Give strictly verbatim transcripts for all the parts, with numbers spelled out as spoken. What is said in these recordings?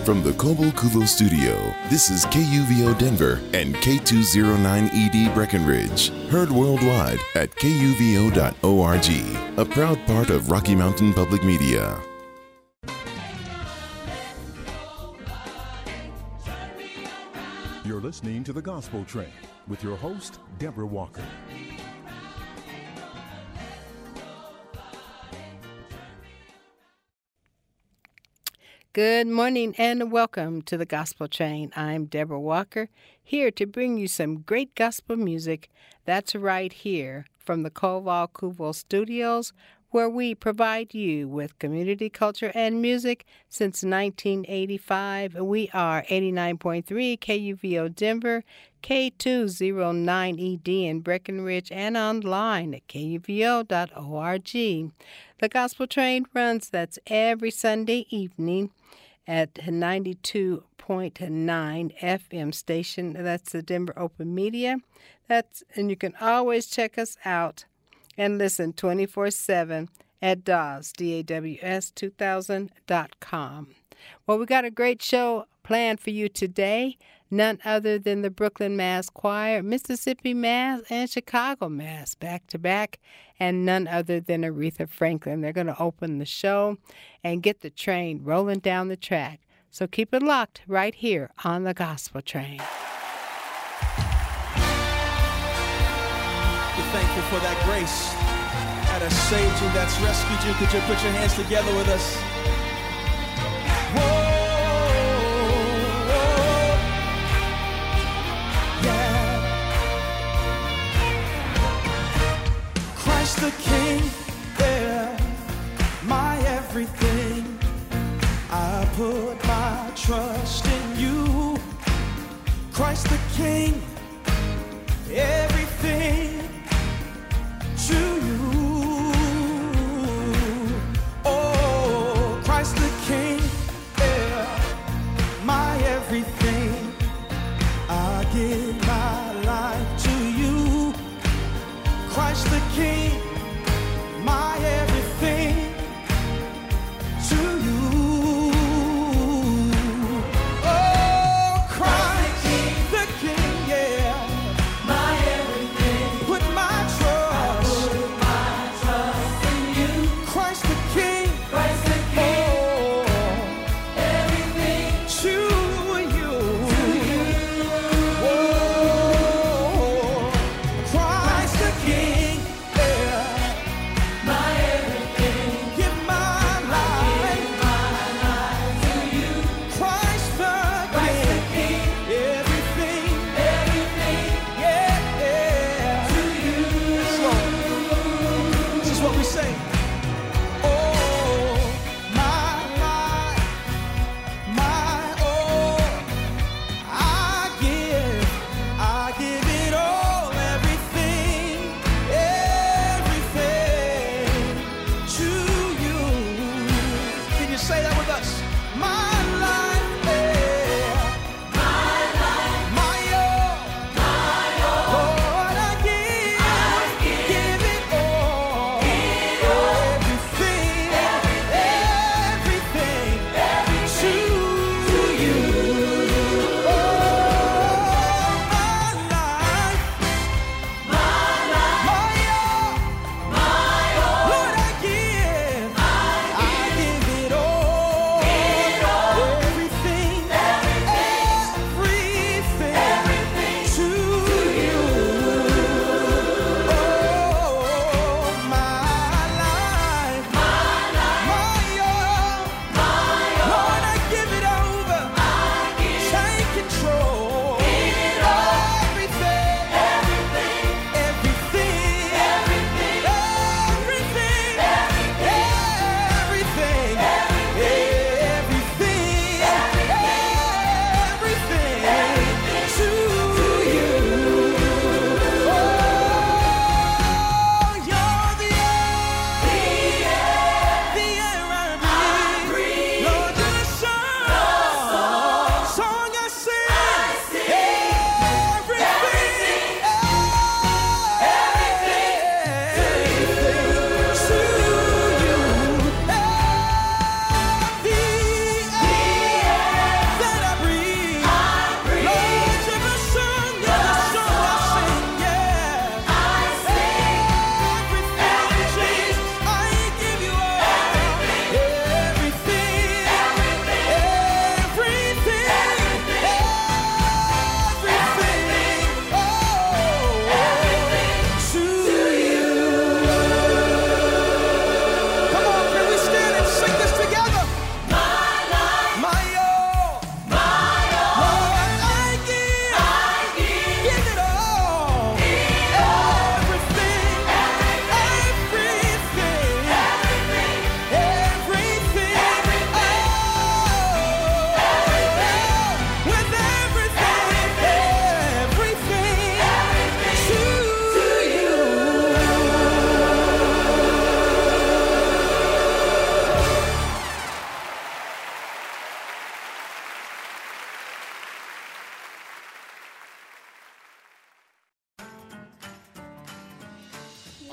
From the Kobo Kuvo Studio, this is K U V O Denver and K two oh nine E D Breckenridge. Heard worldwide at K U V O dot org, a proud part of Rocky Mountain Public Media. You're listening to The Gospel Train with your host, Deborah Walker. Good morning and welcome to the Gospel Train. I'm Deborah Walker, here to bring you some great gospel music. That's right here from the Koval Kuvo Studios, where we provide you with community culture and music since nineteen eighty-five. We are eighty-nine point three K U V O Denver, K two oh nine E D in Breckenridge, and online at K U V O dot org. The Gospel Train runs, that's every Sunday evening at ninety-two point nine F M station. That's the Denver Open Media. That's and you can always check us out and listen twenty-four seven at D A W S, D A W S two thousand dot com. Well, we got a great show planned for you today. None other than the Brooklyn Mass Choir, Mississippi Mass, and Chicago Mass back to back, and none other than Aretha Franklin. They're going to open the show and get the train rolling down the track. So keep it locked right here on the Gospel Train. We're thankful for that grace that has saved you, that's rescued you. Could you put your hands together with us? Whoa. The King, yeah, my everything. I put my trust in you. Christ the King, everything to you. Oh, Christ the King, yeah, my everything. I give my life to you. Christ the King, my everything to you. Oh, Christ the King, yeah, my everything. Put my trust, I put my trust in you. Christ the King, Christ the King, oh, everything to you. To you. Oh, Christ the King, yeah. Oh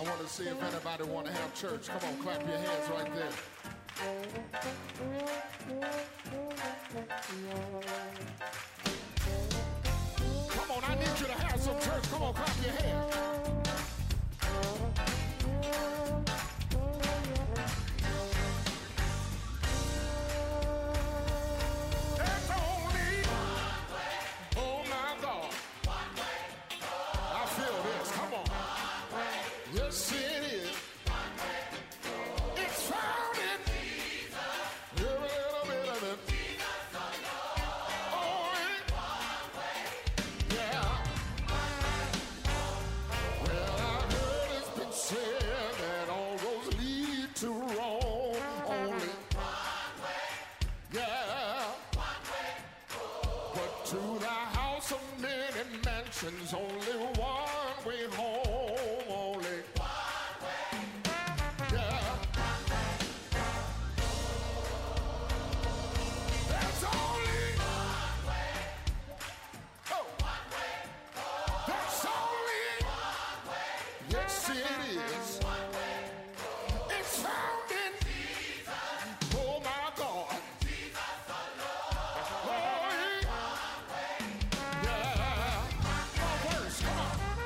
I want to see if anybody want to have church. Come on, clap your hands right there. Come on, I need you to have some church. Come on, clap your hands. Yes, it is. It's found in Jesus. Every little bit of it. Jesus alone. Only one way. Yeah. Well, I heard it's been said that all roads lead to Rome. Only one way. Yeah. One way. Oh. But to the house of many mansions, only one way home. Only. Come on.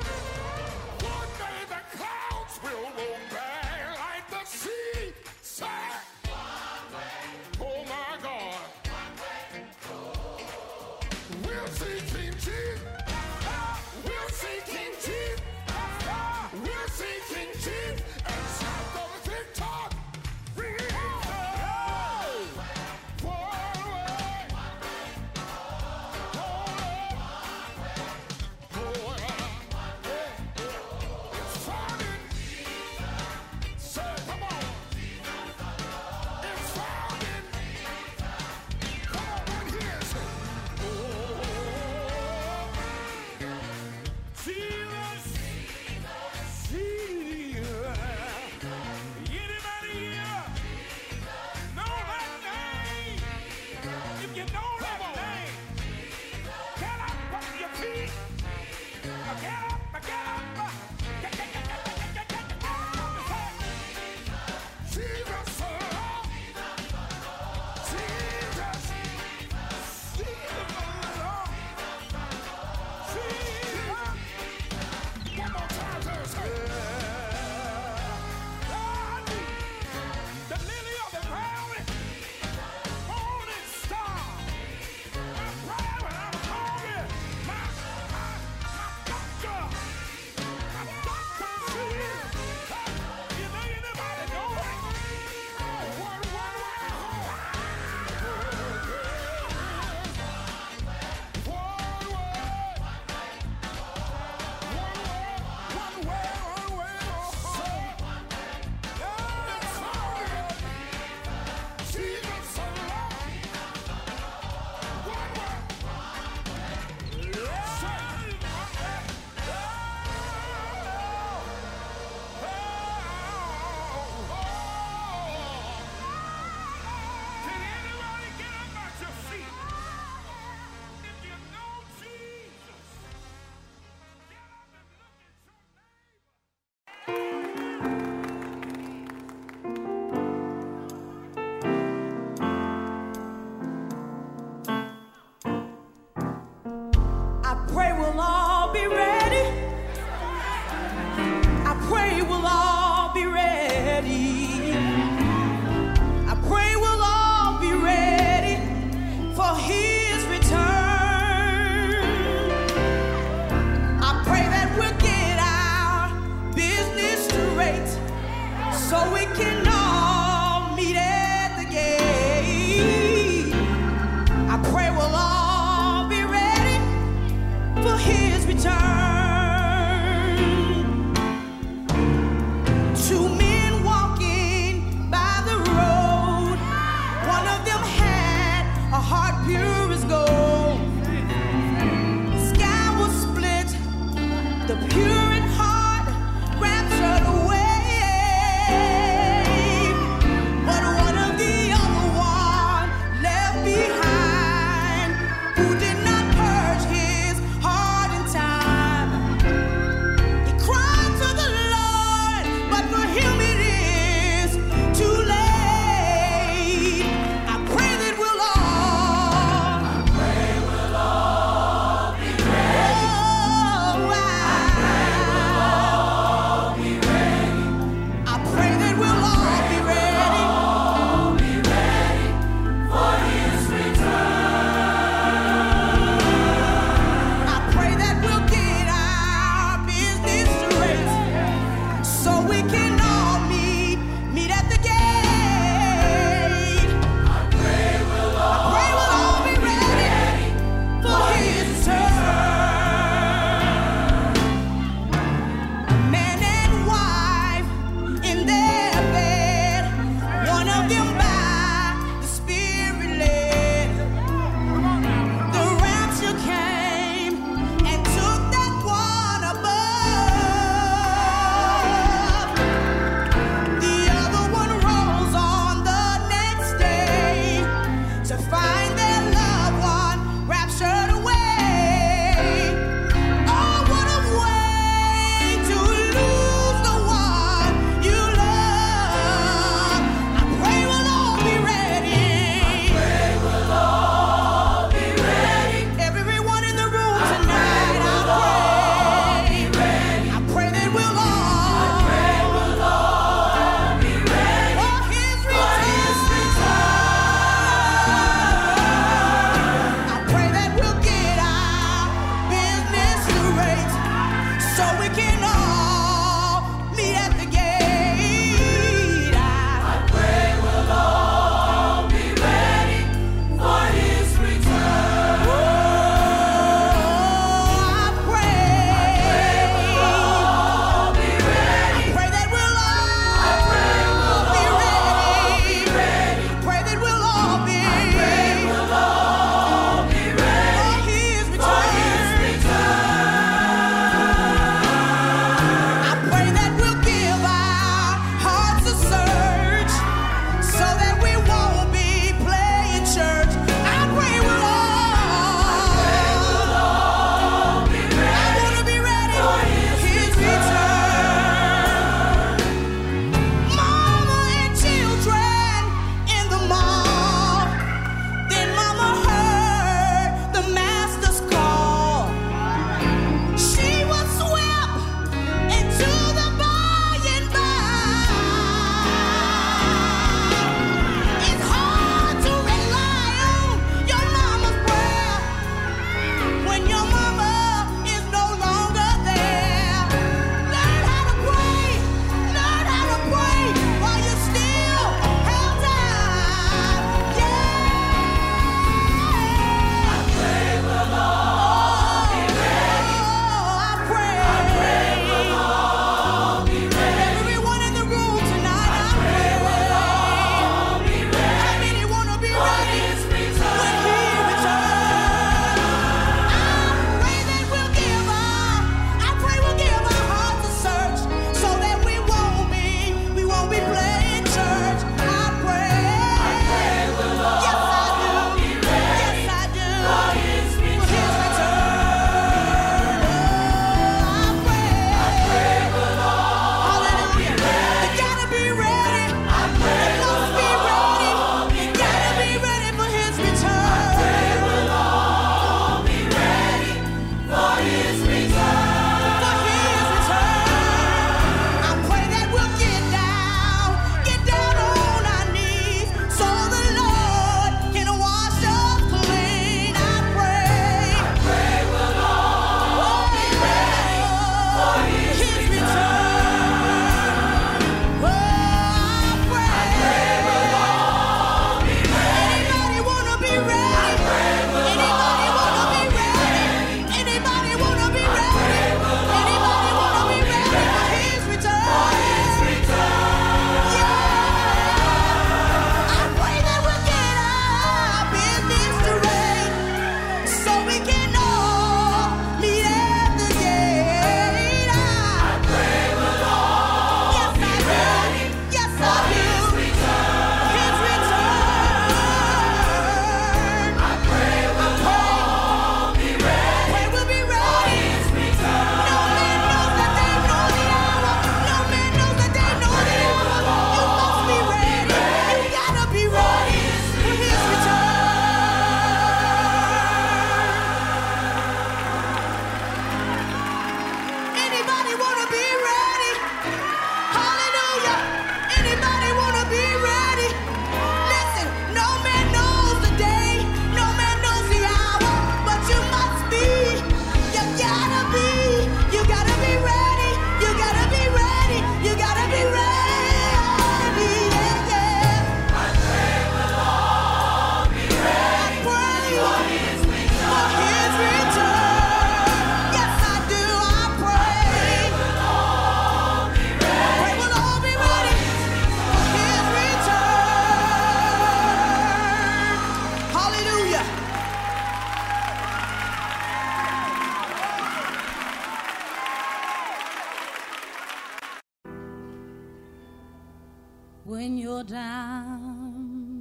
down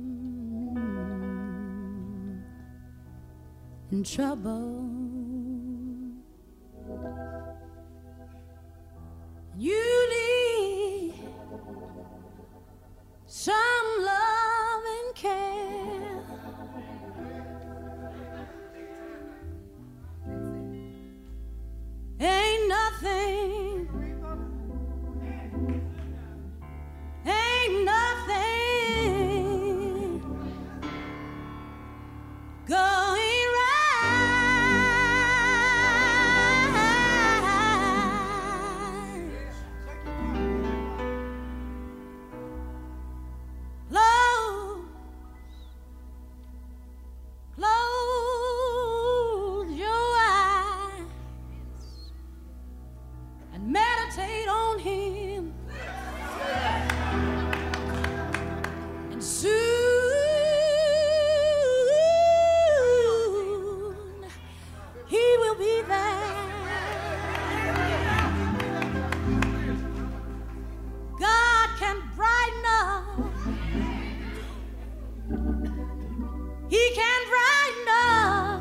in trouble. You need some love and care. Ain't nothing, ain't nothing going right. Close, close your eyes and meditate on Him, and soon He will be there. God can brighten up, He can brighten up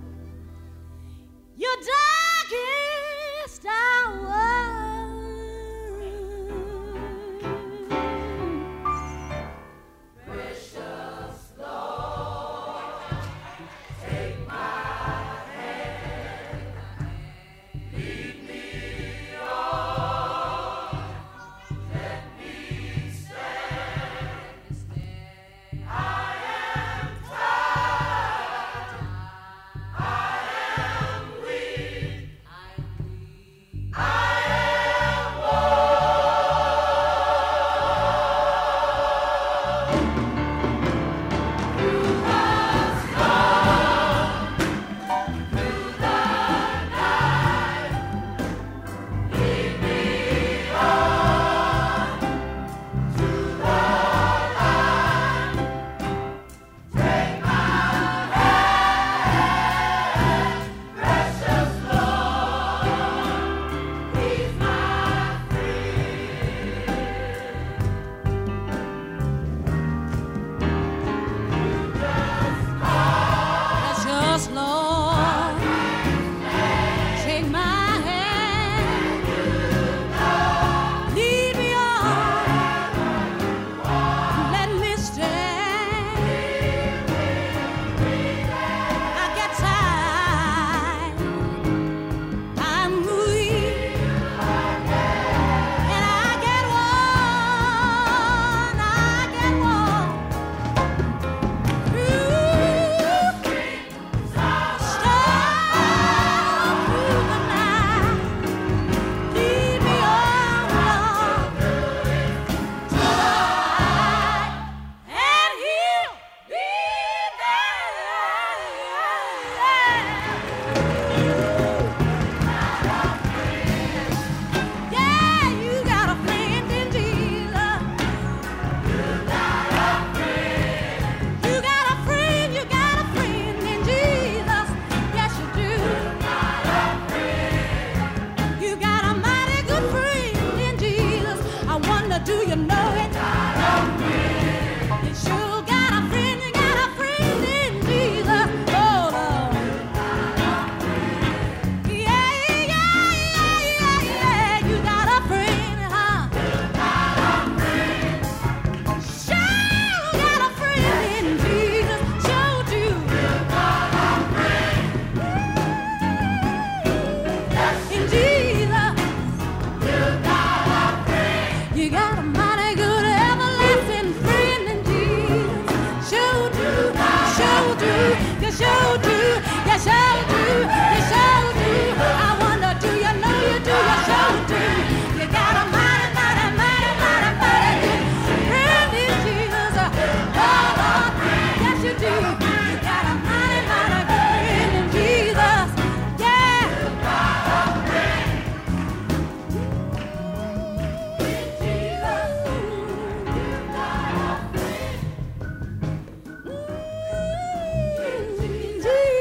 your darkest hour. Precious Lord, take my hand, lead me on, let me stand. I get tired, I'm weak, and I get worn, I get worn. Do you know it? You sure got a friend, you got a friend in Jesus. Oh, Lord. Yeah, yeah, yeah, yeah, yeah. You got a friend, huh? Sure got a friend in Jesus. Sure do. In Jesus. You got a mighty good everlasting friend in Jesus. Sure do, sure do, you sure do, you sure do, you sure do. I wonder, do you know you do, you sure do. You got a mighty, mighty, mighty, mighty, mighty good friend in Jesus. Oh, Lord, yes you do. You got a mighty, mighty good friend in Jesus. Yeah. Jesus.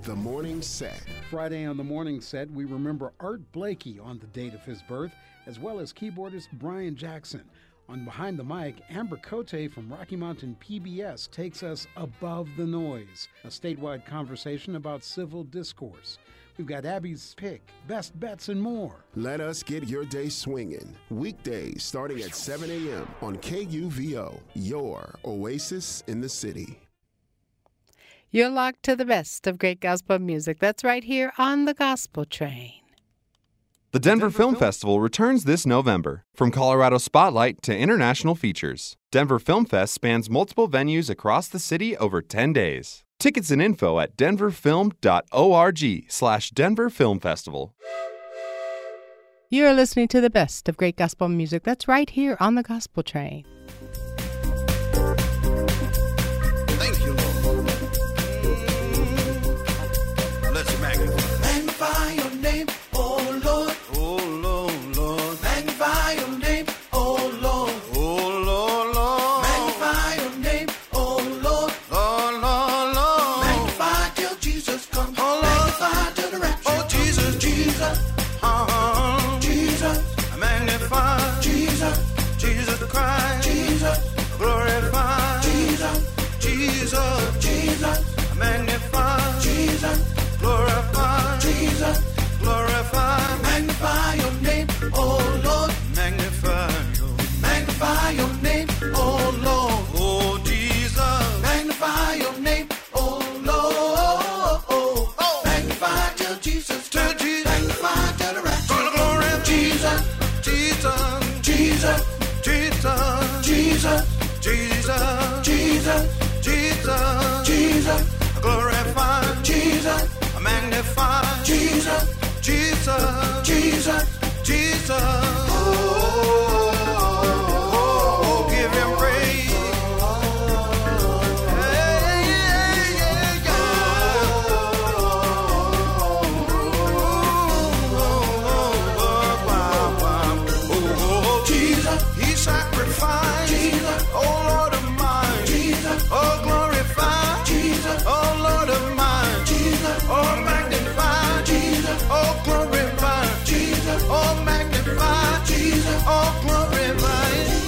The Morning Set. Friday on the morning set, we remember Art Blakey on the date of his birth, as well as keyboardist Brian Jackson. On Behind the Mic, Amber Cote from Rocky Mountain P B S takes us above the noise, a statewide conversation about civil discourse. We've got Abby's pick, best bets, and more. Let us get your day swinging. Weekdays starting at seven a.m. on K U V O, your oasis in the city. You're locked to the best of great gospel music. That's right here on the Gospel Train. The Denver Film Festival returns this November. From Colorado Spotlight to international features, Denver Film Fest spans multiple venues across the city over ten days. Tickets and info at denverfilm.org slash Denver Film Festival. You're listening to the best of great gospel music. That's right here on the Gospel Train. Thank you, Lord. Let's magnify. Magnify your name, oh Lord. Oh Lord, Lord. Magnify your name, oh Lord. Oh Lord, Lord. Magnify your name, oh Lord. Oh Lord, Lord. Magnify till Jesus comes. Oh Lord. Magnify till the rapture. Oh Jesus, Jesus. Uh-huh. Jesus. Magnify. Jesus. Jesus Christ. Jesus. Glorify. Jesus. Jesus. Jesus. Magnify. Jesus. Glorify. Jesus. Glorify. Magnify your name, oh Lord. Magnify your, magnify your name, oh Lord. Oh Jesus. Magnify your name, oh Lord. Oh, oh. Magnify till Jesus. Till Jesus. Magnify till the rapture. For the glory of Jesus. Jesus. Jesus. Jesus. Jesus. Jesus. Jesus. Jesus. Jesus. Glorify. Jesus. Magnify. Jesus. Jesus. Jesus. Jesus. Oh, oh, oh, give him praise. Hey, yeah, yeah, yeah. Oh, Jesus. He sacrificed. Jesus. Oh, Lord of mine. Jesus. Oh, glorify. Jesus. Oh, Lord of mine. Jesus. Oh, magnify. Jesus. Oh, glorify. Jesus. Oh, magnify. Jesus. Oh, glorify.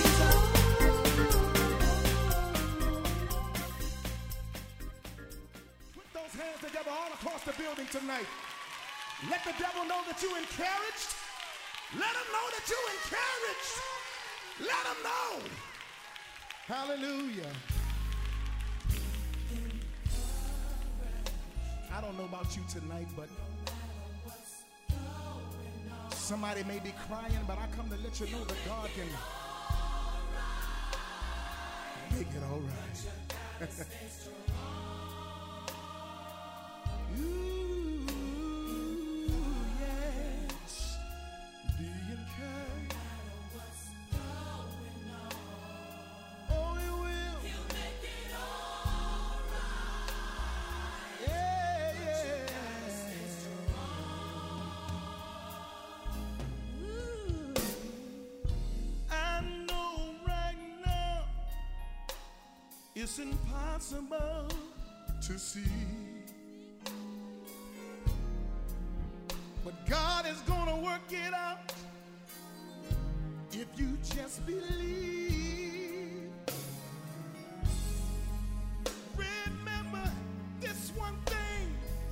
Put those hands together all across the building tonight. Let the devil know that you encouraged. Let him know that you encouraged. Let him know. Hallelujah. I don't know about you tonight, but somebody may be crying, but I come to let you know that God can make it all right. Ooh, yes. Be encouraged. Oh, he will. He'll make it all right. Yeah, yeah. I know right now it's impossible to see, but God is gonna work it out if you just believe. Remember this one thing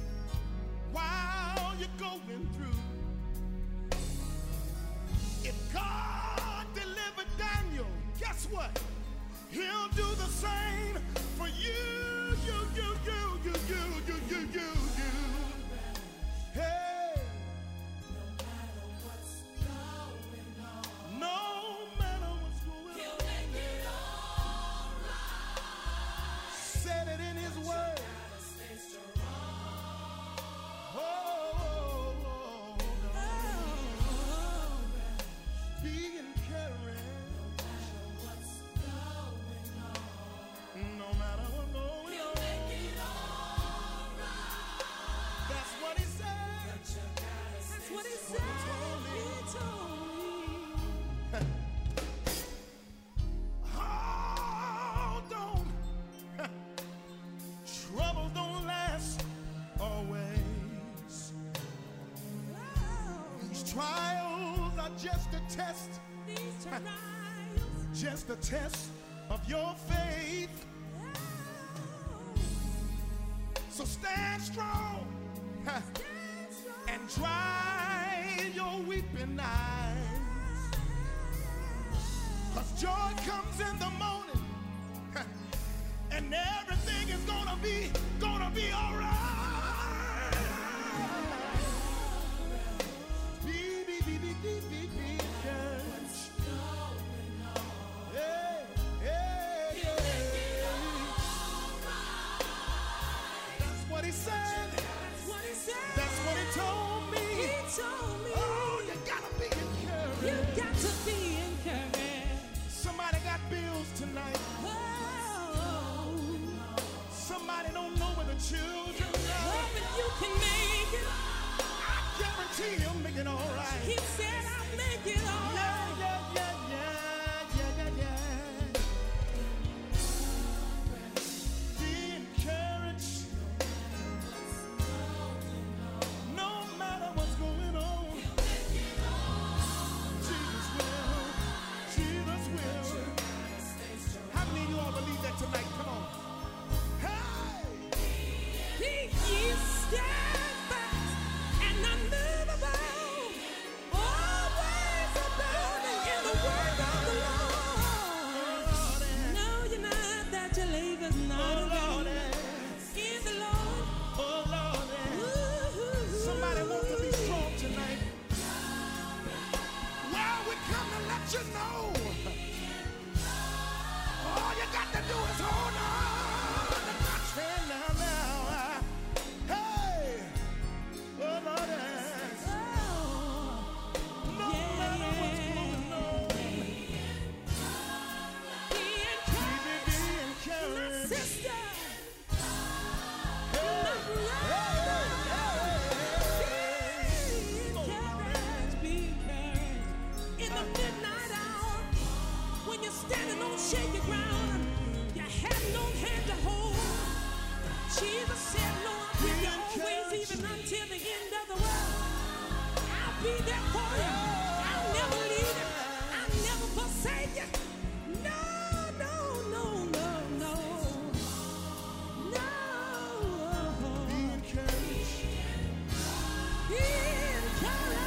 while you're going through. If God delivered Daniel, guess what? He'll do the same for you, you, you, you, you, you, you, you, you, you. Hey. No matter what's going on, he'll make it all right. Said it in his word. Oh, oh, oh, oh. Be encouraged. No matter what's going on, he'll make it all right. That's what he said. That's what he said. He told me. Hold on. Troubles don't last always. trials are just a test, just a test of your faith. So stand strong and dry your weeping eyes, 'cause joy comes in the morning and everything is gonna be, gonna be all right. Be, be, be, be, be, be, be encouraged. Hey, hey, hey. That's what he said. That's what he told me. He told me. Oh, you gotta be encouraged. You got to be encouraged. Somebody got bills tonight. Oh. Somebody don't know where the children are. Oh, but you can make it. I guarantee you'll make it all right. He said I'll make it all Yeah, right. yeah, yeah, yeah, yeah, yeah, yeah. Be encouraged. No matter what's going on. Jesus will. Jesus will. How many of you all believe that tonight? Come on. He is steadfast and unmovable, always abounding in the work of the Lord. No, you're not that your labor's not alone. In the Lord. Oh, Lord. Somebody wants to be strong tonight. Well, we come to let you know. All you got to do is hold on. Stand now, now. Hey. Oh, Lord. No matter what's going on. Be encouraged, Be my encouraged. sister. Hey. My brother. Be encouraged, be encouraged. In the midnight hour, when you're standing on shaky ground, you have no hand to hold. Jesus said, no, I'll be there always, even until the end of the world. I'll be there for you. I'll never leave you. I'll never forsake you. No, no, no, no, no. No. Be encouraged. Be encouraged.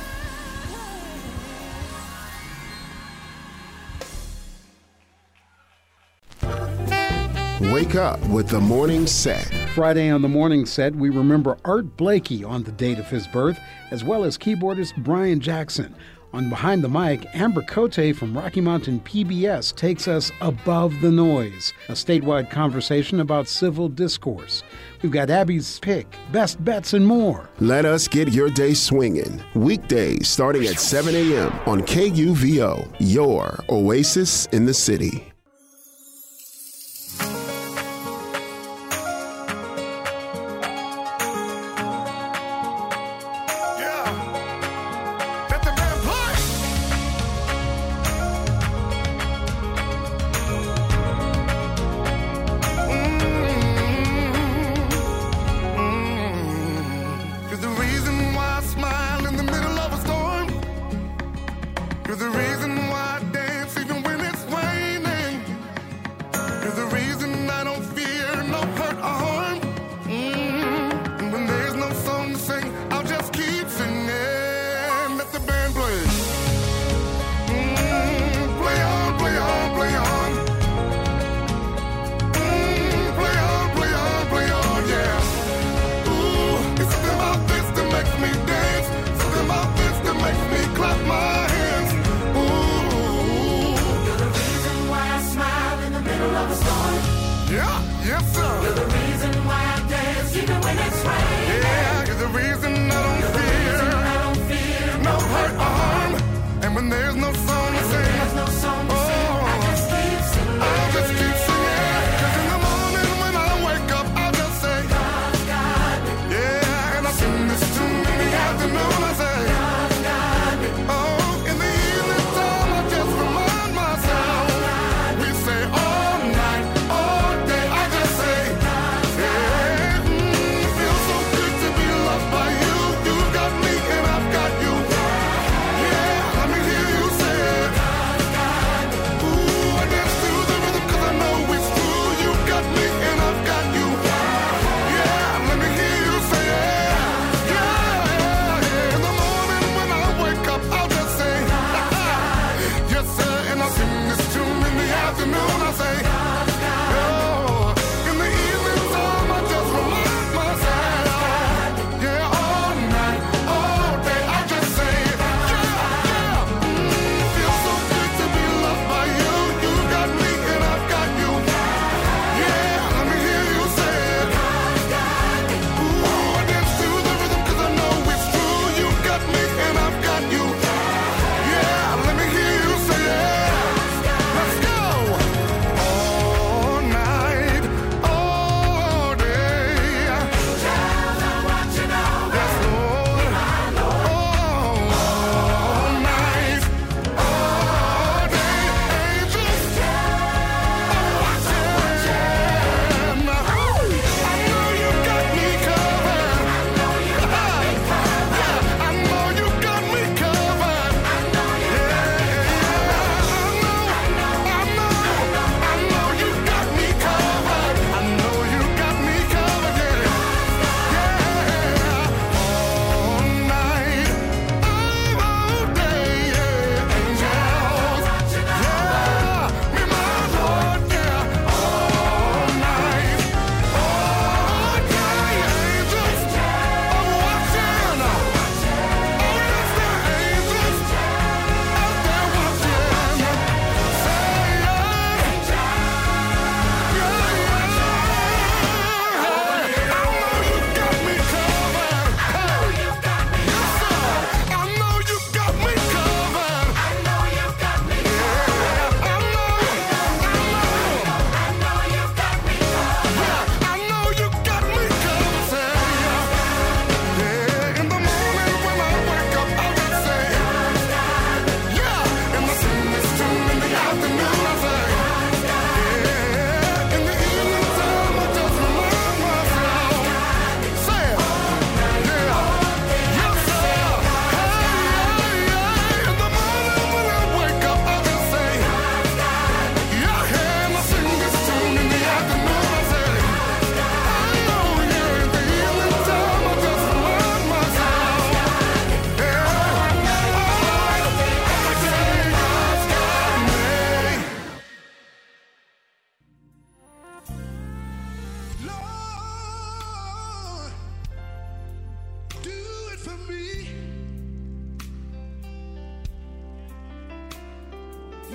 Wake up with the morning set. Friday on the morning set, we remember Art Blakey on the date of his birth, as well as keyboardist Brian Jackson. On Behind the Mic, Amber Cote from Rocky Mountain P B S takes us above the noise, a statewide conversation about civil discourse. We've got Abby's pick, best bets, and more. Let us get your day swinging. Weekdays starting at seven a.m. on K U V O, your oasis in the city. Play on, play on, play on, yeah. Ooh, it's something about this that makes me dance.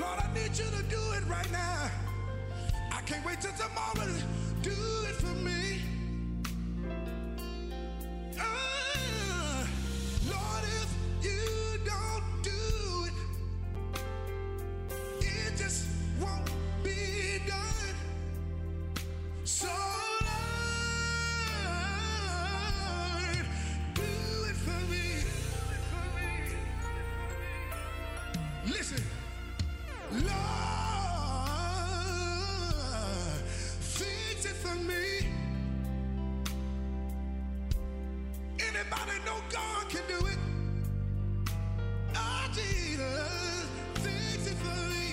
Lord, I need you to do it right now. I can't wait till tomorrow to do it for me. Uh, Lord, if you don't do it, it just won't be done. So Lord, do it for me. Listen, Lord, fix it for me. Anybody know God can do it? Oh, Jesus, fix it for me.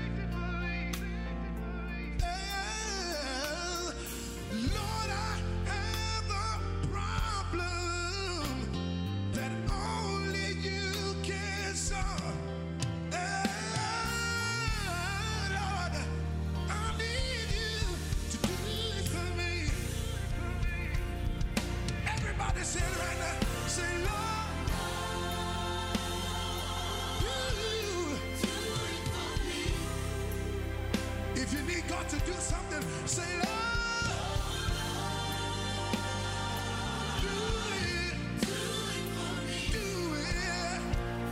Oh, Lord, I have a problem that only you can solve. Oh, Lord, I need you to do it for me. Everybody say it right now. Say, Lord, you do it for me. If you need God to do something, say, Lord, do it. Do it for me. Do it.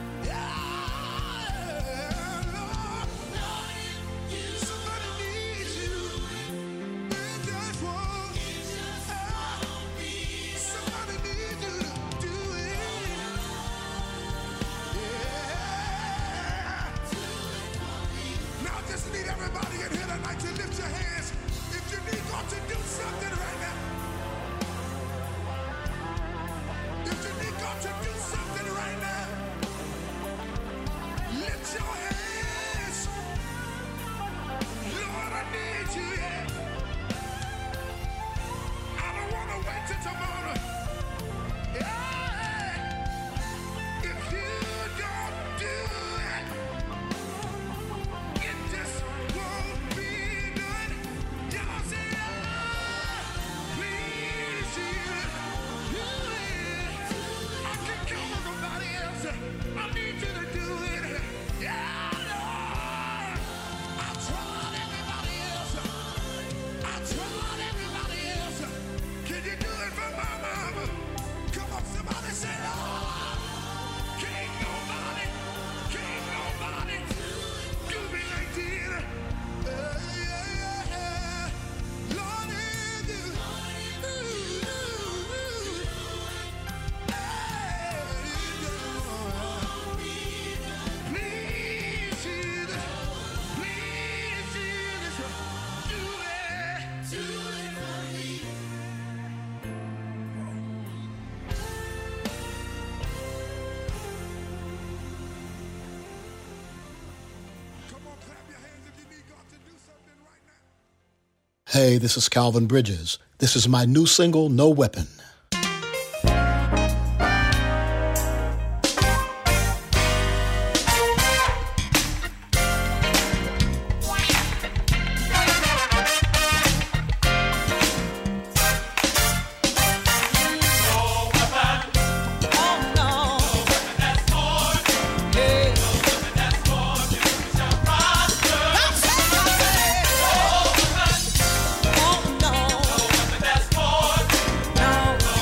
Yeah, Lord. Somebody needs you. It just won't. Somebody needs you to do it. Yeah. Now I just need everybody in here tonight to lift your hands. If you need God to do something right now. If you need God to do something right now. Lift your hands. Lord, I need you. I don't want to wait till tomorrow. Yeah. If you don't do it, it just won't be done. Y'all say, oh, please, Jesus, do it. I can't count on nobody else. I need you to do it. Yeah, Lord. I tried everybody else. I tried everybody else. Can you do it for my mama? Come on, somebody say, Lord. Can't nobody, can't nobody do me like this. Uh, yeah, yeah, yeah. Lord, if you, ooh, ooh, ooh. Hey, please, Jesus, please, Jesus, do it, do it for me. Come on, clap your hands if you need God to do something right now. Hey, this is Calvin Bridges. This is my new single, No Weapon. No.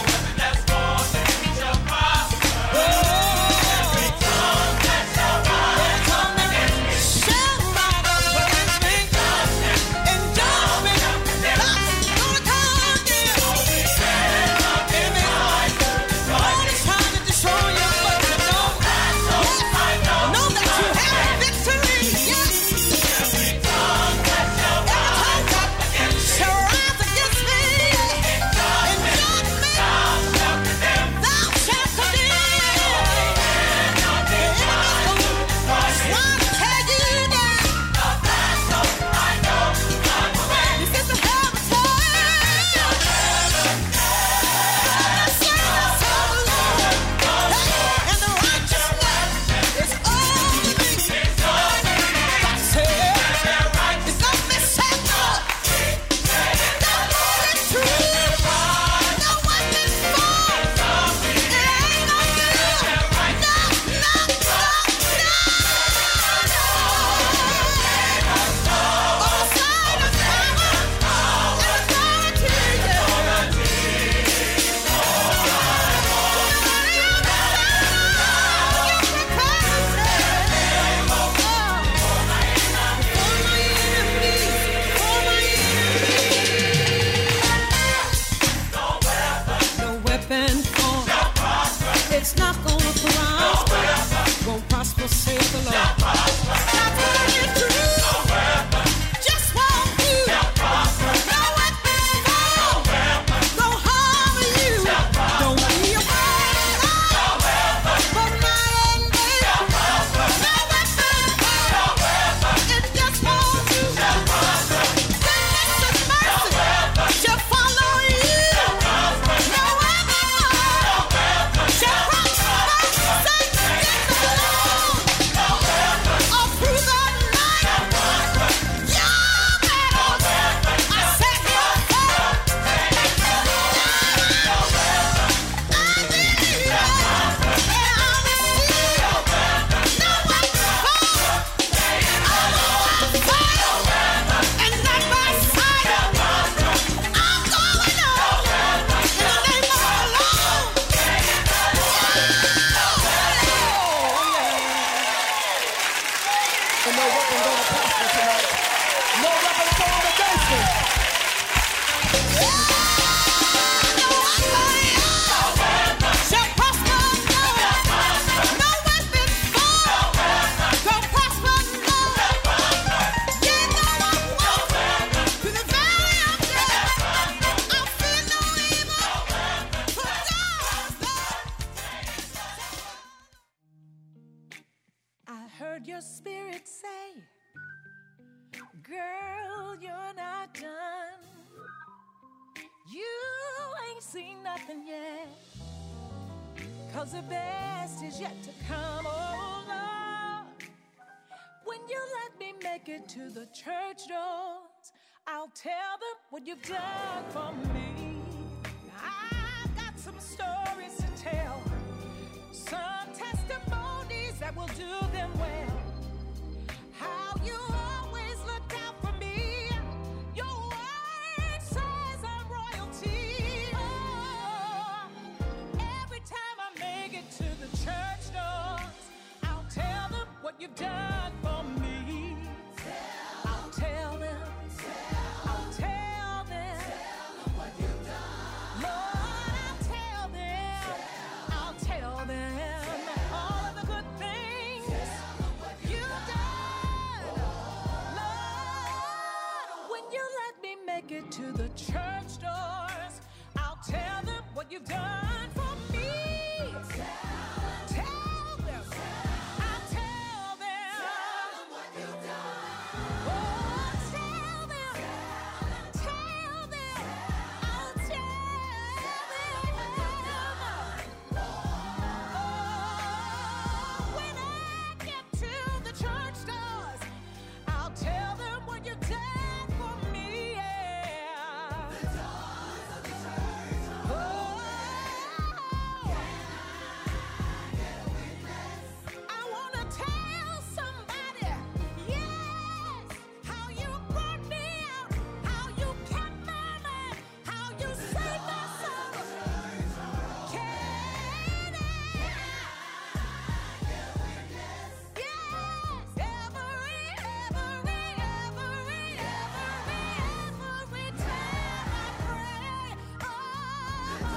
It's not gonna prosper. Won't prosper, save the Lord. That's what you do. Just won't do. No weapon formed don't harm you. Don't be afraid of but night and day. No weapon formed, it just won't do. Goodness and mercy shall follow you. No weapon formed shall prosper. Satan is the Lord. All through the night, your battles are set here for. I believe and I receive. No weapon formed. I'm on fire and not by sight. I'm going on in the name of the Lord. And no weapon gonna prosper tonight. No weapon formed against me. Shall prosper, no. No weapon formed don't prosper, no. Yeah, no, I walk through the valley of death. I fear no evil, for God is there. I heard your spirit say, girl, you're not done. You ain't seen nothing yet. Cause the best is yet to come, oh Lord. When you let me make it to the church doors, I'll tell them what you've done for me. I've got some stories to tell, some testimonies that will do them well. How you always looked out for me. Your word says I'm royalty. Oh, every time I make it to the church doors, I'll tell them what you've done for me. I'll tell them. I'll tell them. What you've done. Lord, I'll tell them. I'll tell them all of the good things you've done. Lord, when you let me make it to the church doors, I'll tell them what you've done for me. Tell them. I'll tell them what you've done. Oh, tell them. Tell them. I'll tell them. Oh, when I get to the church doors, I'll tell them what you've done for me. Yeah. The doors of the church. Oh, I wanna tell somebody, yes, how you brought me out, how you kept my mind, how you saved my soul. Can I? Yes, every, every, every, every, every time I pray. Oh,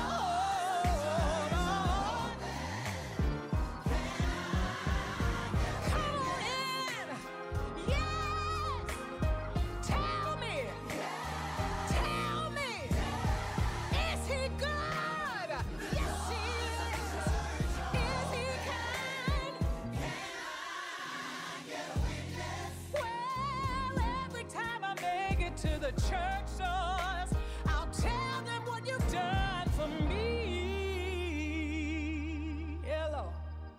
Lord. Come on in. Yes. Tell me. Tell me. Is he good? Yes, he is. Is he kind? Well, every time I make it to the church doors, I'll tell them what you've done for me. Hello.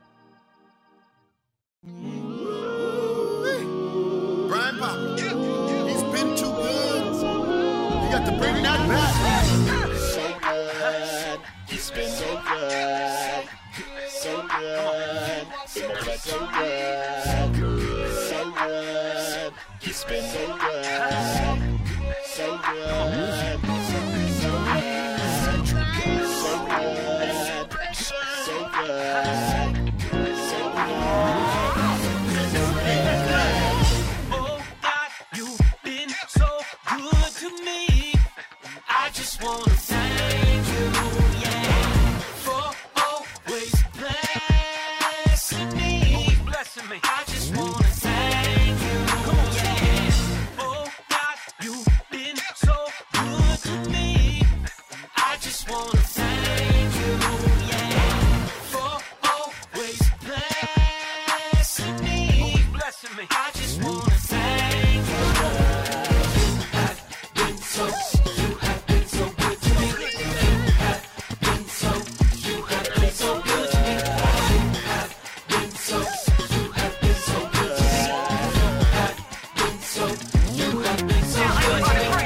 Brian Papa, he's been too good. You got to bring that back. So good. He's been so good. So good. So good. So good. So good. He's been so good. So good. So good. So good. So good. So good. Oh God, you've been so good to me. I just wanna thank you, yeah, for always blessing. blessing me. I just wanna thank you. Come on, yeah. Oh God, you've been so good to me. I just wanna thank you, yeah, for always blessing me. Always blessing me. I just wanna thank you. You have been so, you have been so good to me. You have been so, you have been so good to me. You have been so, you have been so good to me. You have been so, you have been so good to me.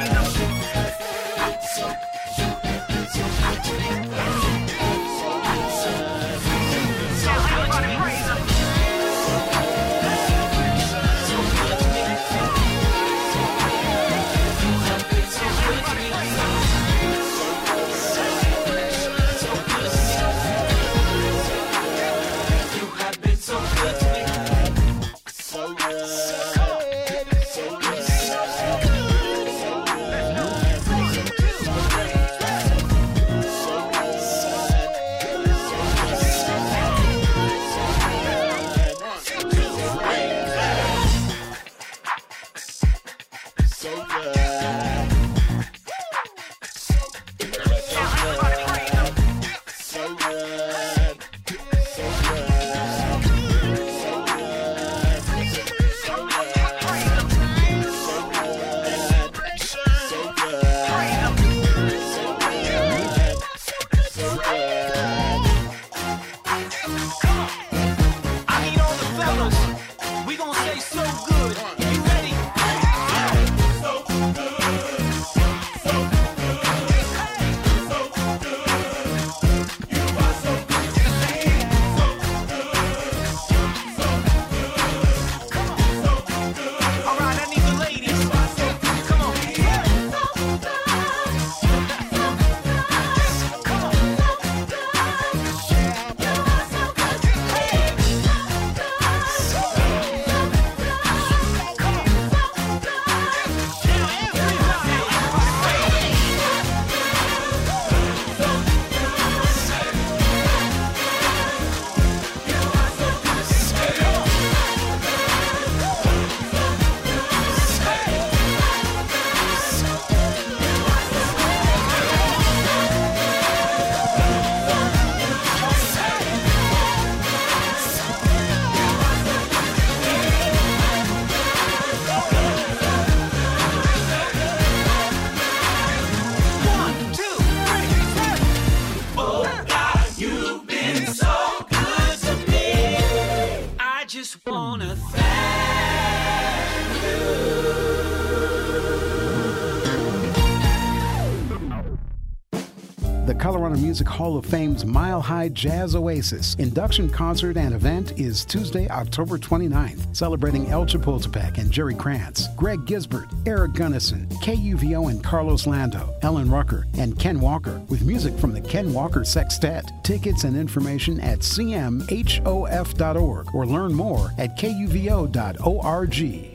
The Colorado Music Hall of Fame's Mile High Jazz Oasis induction concert and event is Tuesday, October twenty-ninth, celebrating El Chapultepec and Jerry Krantz, Greg Gisbert, Eric Gunnison, K U V O and Carlos Lando, Ellen Rucker, and Ken Walker, with music from the Ken Walker Sextet. Tickets and information at c m h o f dot org or learn more at k u v o dot org.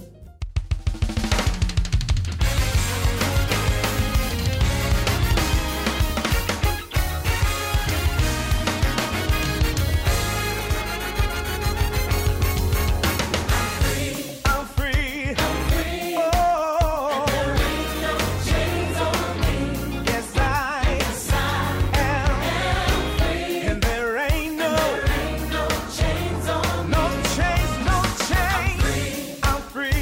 I'm free.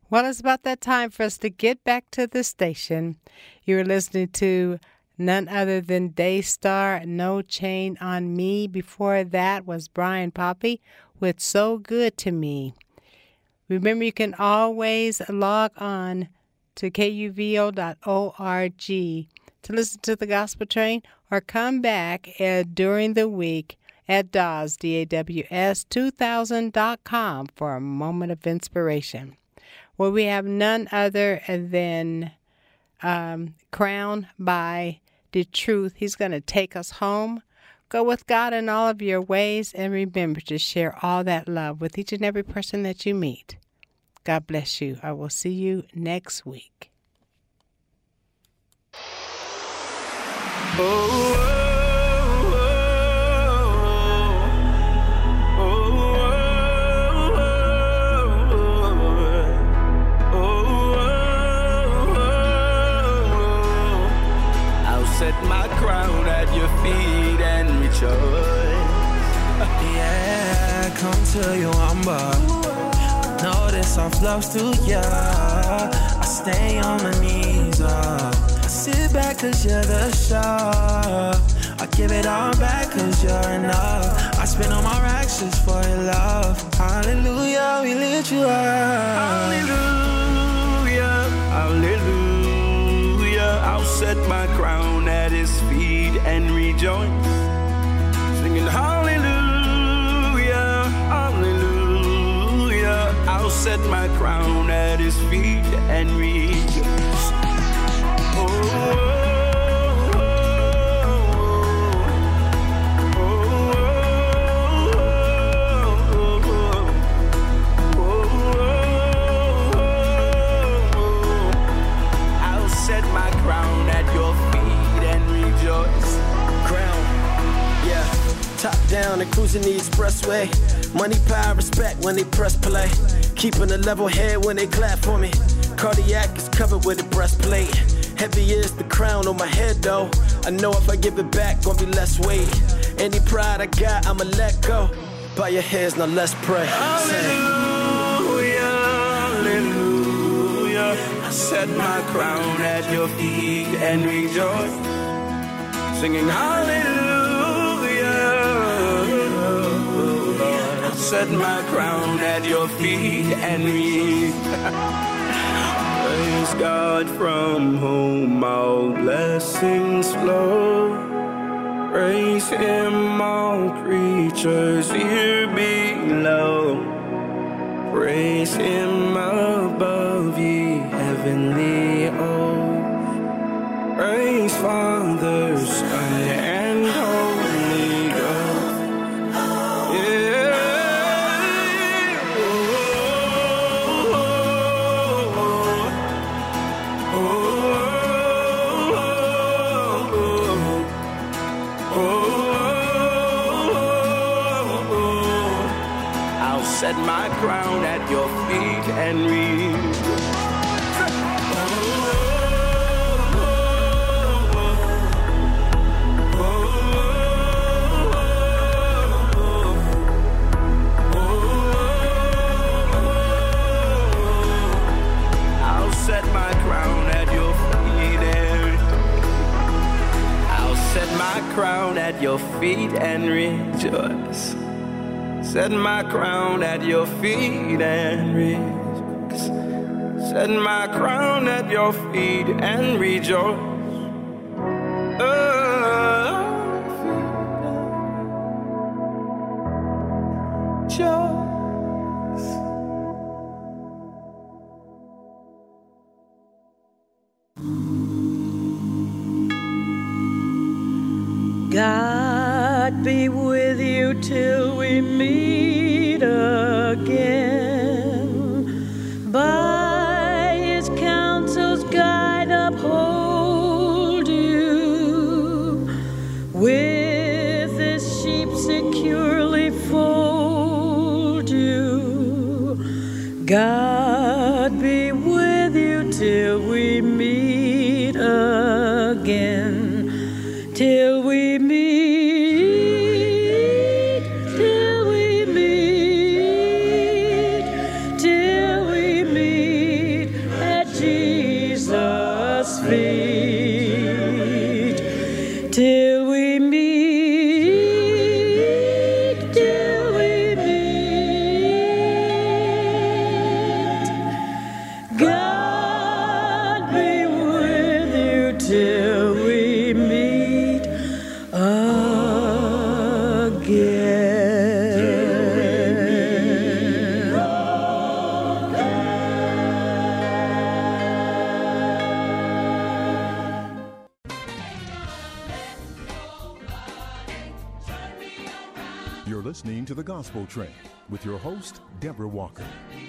Well, it's about that time for us to get back to the station. You were listening to none other than Daystar, No Chain on Me. Before that was Brian Poppy with So Good to Me. Remember, you can always log on to K U V O dot org to listen to the Gospel Train or come back uh, during the week at D A W S, D A W S two thousand dot com for a moment of inspiration. Well, we have none other than um, Crown by The Truth. He's going to take us home. Go with God in all of your ways, and remember to share all that love with each and every person that you meet. God bless you. I will see you next week. Oh, set my crown at your feet and rejoice. Yeah, come to you humble. Know this soft love's too yeah. I stay on my knees uh. I sit back cause you're the show. I give it all back cause you're enough. I spend all my racks just for your love. Hallelujah, we lift you up. Hallelujah, hallelujah. I'll set my crown at his feet and rejoice, singing hallelujah, hallelujah. I'll set my crown at his feet and rejoice. Oh, oh, oh, oh, oh, oh. I'll set my crown at your feet and rejoice. Crown, yeah. Top down and cruising the expressway. Money, power, respect when they press play. Keeping a level head when they clap for me. Cardiac is covered with a breastplate. Heavy is the crown on my head though. I know if I give it back, gonna be less weight. Any pride I got, I'ma let go. Bow your heads, now let's pray. Hallelujah, hallelujah. I set my crown at your feet and rejoice, singing hallelujah. Lord, I set my crown at your feet and rejoice. Praise God from whom all blessings flow. Praise Him, all creatures here below. Praise Him above, ye heavenly hosts. Praise Father, Son, and Holy Ghost. Yeah. Set my crown at your feet and read. I'll set my crown at your feet and I'll set my crown at your feet and rejoice. Set my crown at your feet and rejoice. Set my crown at your feet and rejoice. Oh, rejoice. God be with you till we meet again. By His counsel's guide uphold you. With His sheep securely fold you. God be with you till we meet again. Till we meet, till we meet, till we meet. You're listening to The Gospel Train with your host, Deborah Walker.